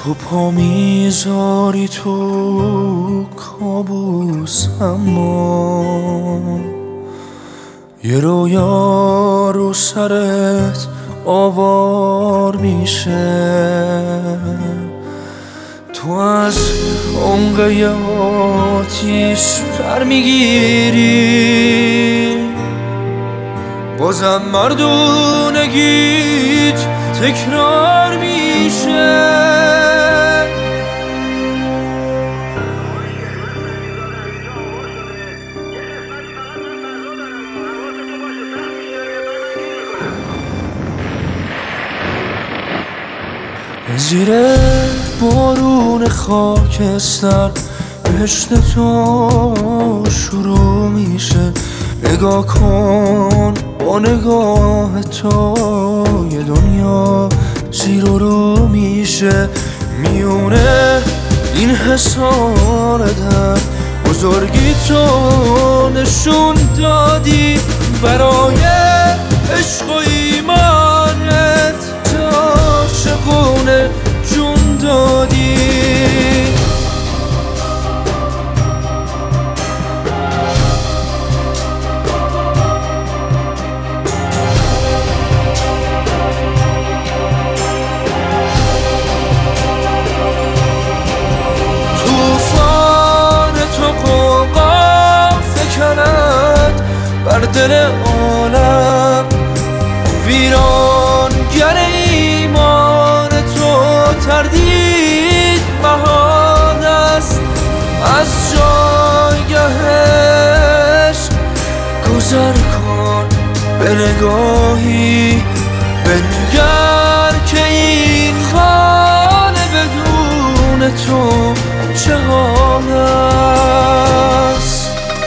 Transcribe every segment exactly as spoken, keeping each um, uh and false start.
تو پا میذاری تو کابوس، اما یه رویا رو سرت آوار میشه. تو از عمق یه آتیش پر میگیری، بازم مردونگیت تکرار میشه. زیر بارون خاکستر بهشت تو شروع میشه. نگاه کن با نگاه تو یه دنیا زیر و رو میشه. میونه این حصار در بزرگی تو نشون دادی، برای عشق و ایمانت عاشقونه جون دادی. توفان تو قوقا فکند بر دل عالم، ویرانگر ایمان تو تردید محال است. از جایگهش گذر کن به نگاهی، بنگر که این خانه بدون تو چه حال است.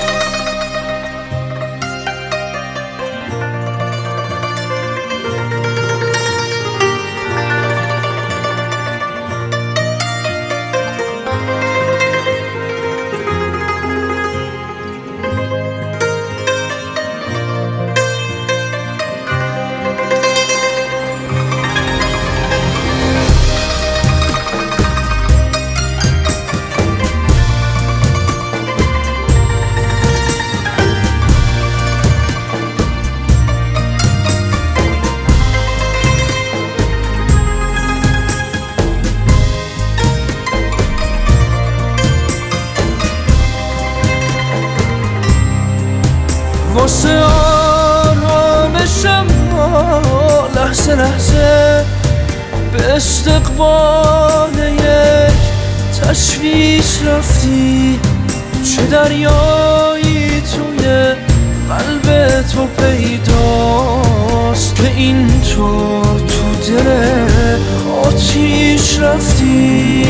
واسه آرامشم لحظه لحظه به استقبال یک تشویش رفتی. چه دریایی توی قلب تو پیداست که این تو تو دل آتیش رفتی.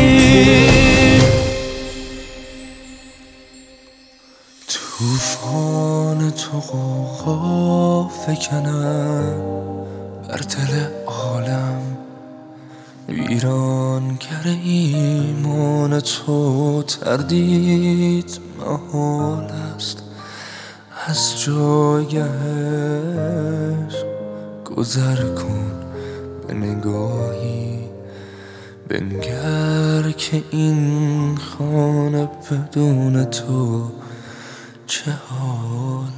توفان تو قوقا فکنم بر دل عالم، ویرانگر ایمان تو تردید محال است. از جایش گذر کن به نگاهی، بنگر که این خانه بدون تو چه حال